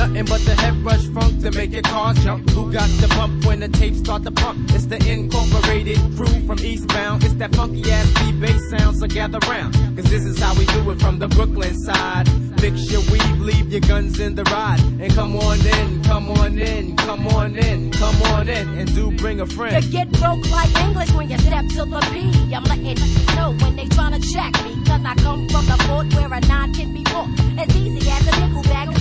Nothing but the head rush funk to make your cars jump. Who got the bump when the tapes start to pump? It's the incorporated crew from Eastbound. It's that funky ass D-bass sound, so gather round. Cause this is how we do it from the Brooklyn side. Fix your weave, leave your guns in the ride. And come on in, come on in, come on in, come on in. And do bring a friend. You get broke like English when you step to the P. I'm letting you know when they tryna check me. Cause I come from the fort where a 9 can be bought as easy as a nickel bag